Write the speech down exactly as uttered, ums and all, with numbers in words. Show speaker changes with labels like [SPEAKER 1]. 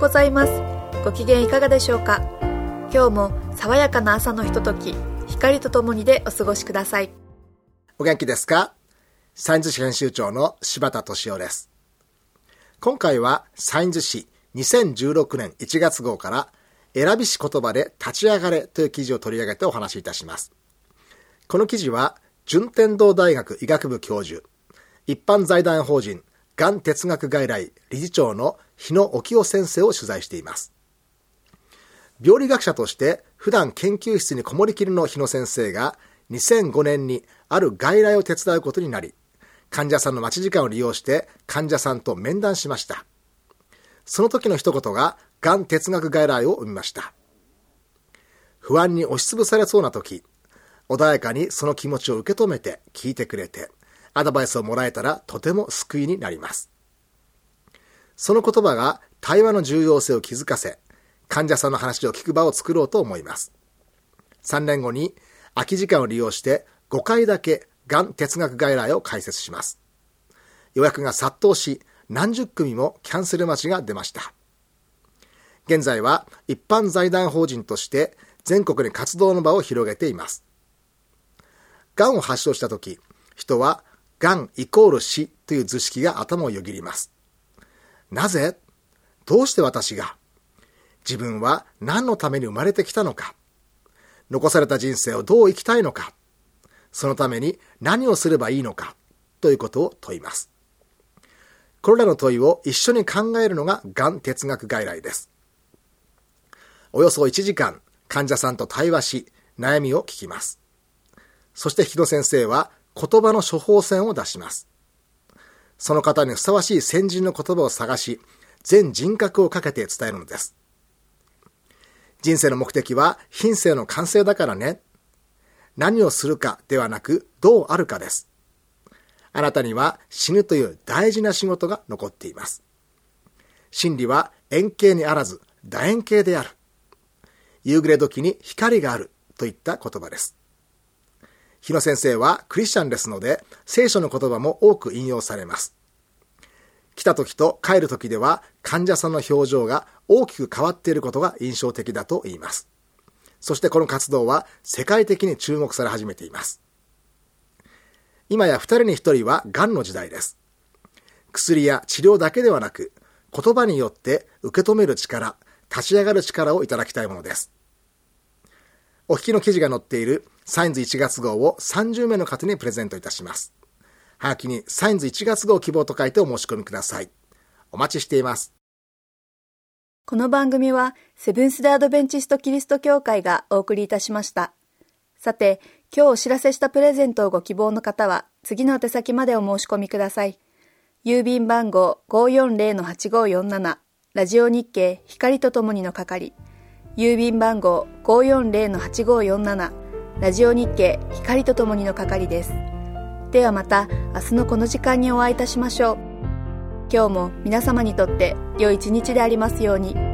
[SPEAKER 1] ございます。ご機嫌いかがでしょうか。今日も爽やかな朝のひととき、光とともにでお過ごしください。
[SPEAKER 2] お元気ですか。サインズ誌編集長の柴田俊夫です。今回はサインズ誌にせんじゅうろくねんいちがつ号から選びし言葉で立ち上がれという記事を取り上げてお話しいたします。この記事は順天堂大学医学部教授、一般財団法人がん哲学外来理事長の日野沖夫先生を取材しています。病理学者として普段研究室にこもりきりの日野先生がにせんごねんにある外来を手伝うことになり、患者さんの待ち時間を利用して患者さんと面談しました。その時の一言ががん哲学外来を生みました。不安に押しつぶされそうな時、穏やかにその気持ちを受け止めて聞いてくれて、アドバイスをもらえたらとても救いになります。その言葉が対話の重要性を気づかせ、患者さんの話を聞く場を作ろうと思います。さんねんごに空き時間を利用してごかいだけがん哲学外来を開設します。予約が殺到し、何十組もキャンセル待ちが出ました。現在は一般財団法人として全国に活動の場を広げています。がんを発症したとき、人はがんイコール死という図式が頭をよぎります。なぜ？どうして私が？自分は何のために生まれてきたのか？残された人生をどう生きたいのか？そのために何をすればいいのか？ということを問います。これらの問いを一緒に考えるのががん哲学外来です。およそいちじかん、患者さんと対話し、悩みを聞きます。そして日野先生は言葉の処方箋を出します。その方にふさわしい先人の言葉を探し、全人格をかけて伝えるのです。人生の目的は品性の完成だからね。何をするかではなく、どうあるかです。あなたには死ぬという大事な仕事が残っています。真理は円形にあらず楕円形である。夕暮れ時に光があるといった言葉です。日野先生はクリスチャンですので、聖書の言葉も多く引用されます。来た時と帰る時では患者さんの表情が大きく変わっていることが印象的だと言います。そしてこの活動は世界的に注目され始めています。今やふたりにひとりはがんの時代です。薬や治療だけではなく、言葉によって受け止める力、立ち上がる力をいただきたいものです。お聞きの記事が載っているサインズいちがつ号をさんじゅうめいの方にプレゼントいたします。はがきにサインズいちがつ号希望と書いてお申し込みください。お待ちしています。
[SPEAKER 1] この番組はセブンス・デ・アドベンチスト・キリスト教会がお送りいたしました。さて、今日お知らせしたプレゼントをご希望の方は次の宛先までお申し込みください。郵便番号 ごーよんぜろのはちごーよんなな ラジオ日経光とともにの係、郵便番号 ごーよんぜろのはちごーよんなな ラジオ日経光とともにの係です。ではまた明日のこの時間にお会いいたしましょう。今日も皆様にとって良い一日でありますように。